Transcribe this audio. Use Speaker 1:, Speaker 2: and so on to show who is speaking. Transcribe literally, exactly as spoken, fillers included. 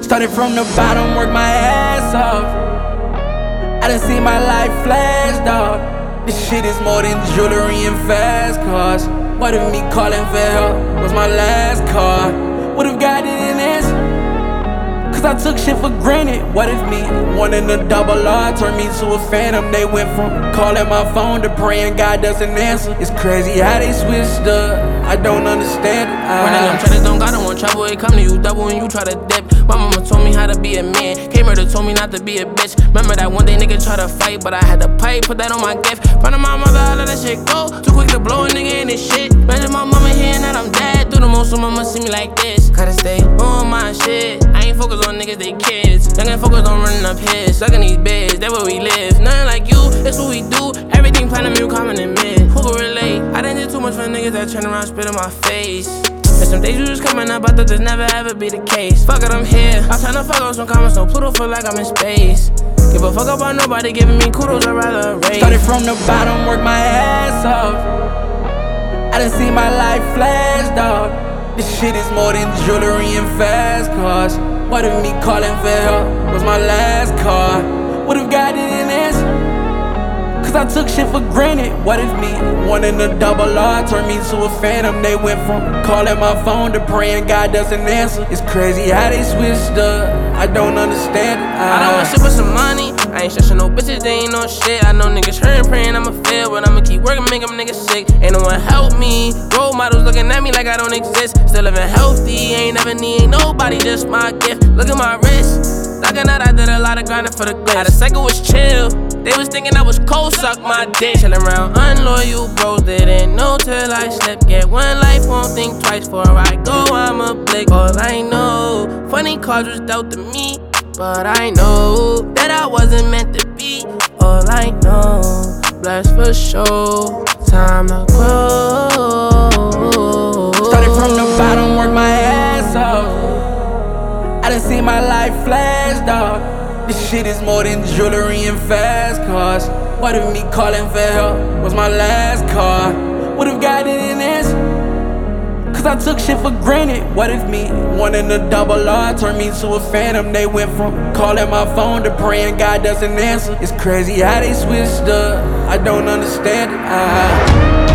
Speaker 1: Started from the bottom, worked my ass off. I done seen my life flash, dog. This shit is more than jewelry and fast cars. What if me calling for help was my last call? What if God didn't answer? Cause I took shit for granted. What if me wanting a double R turned me to a phantom? They went from calling my phone to praying God doesn't answer. It's crazy how they switched up. I don't understand it. I
Speaker 2: Running them traders don't got no one trouble. It come to you double when you try to dip. My mama told me how to be a man. Came here to told me not to be a bitch. Remember that one day nigga try to fight, but I had to pipe, put that on my gift. Front of my mother, I let that shit go. Too quick to blow a nigga in this shit. Imagine my mama hearing that I'm dead. Do the most, so mama see me like this. Gotta stay on my shit. I ain't focused on niggas, they kids. Young and focused on running up his. Sucking these bitches, that's where we live. Nothing like you, it's what we do. Everything platinum, you common and mid. Who can relate? I done did too much for niggas that turn around, spit in my face. And some days you just coming up, I thought this never ever be the case. Fuck it, I'm here. I'm tryna fuck up some comments, so Pluto feel like I'm in space. Give a fuck about nobody giving me kudos, I'd rather erase.
Speaker 1: Started from the bottom, worked my ass off. I done seen my life flash, dog. This shit is more than jewelry and fast cars. What if me calling for help was my last call? What if God didn't answer? Cause I took shit for granted. What if me wanting a double R turned me to a phantom? They went from calling my phone to praying God doesn't answer. It's crazy how they switched up. I don't understand it. I,
Speaker 2: I don't want shit with some money. I ain't stressing no bitches, they ain't no shit. I know niggas hurting, praying I'ma fail, but I'ma keep working, make them niggas sick. Ain't no one help me. Role models looking at me like I don't exist. Still living healthy, ain't never need nobody, just my gift. Look at my wrist. Locking out, I did a lot of grinding for the glitz. The cycle was chill. They was thinking I was cold, suck my dick. Chillin' around unloyal bros, didn't know till I slept. Get one life, won't think twice before I go, I'm a blick. All I know, funny cards was dealt to me, but I know that I wasn't meant to be. All I know, blessed for sure, time to grow.
Speaker 1: Started from the bottom, worked my ass off. I done seen my life flash, dog. This shit is more than jewelry and fast cars. What if me calling for help was my last call? What if God didn't answer? Cause I took shit for granted. What if me wanting a double R turned me to a phantom? They went from calling my phone to praying God doesn't answer. It's crazy how they switched up. I don't understand it. I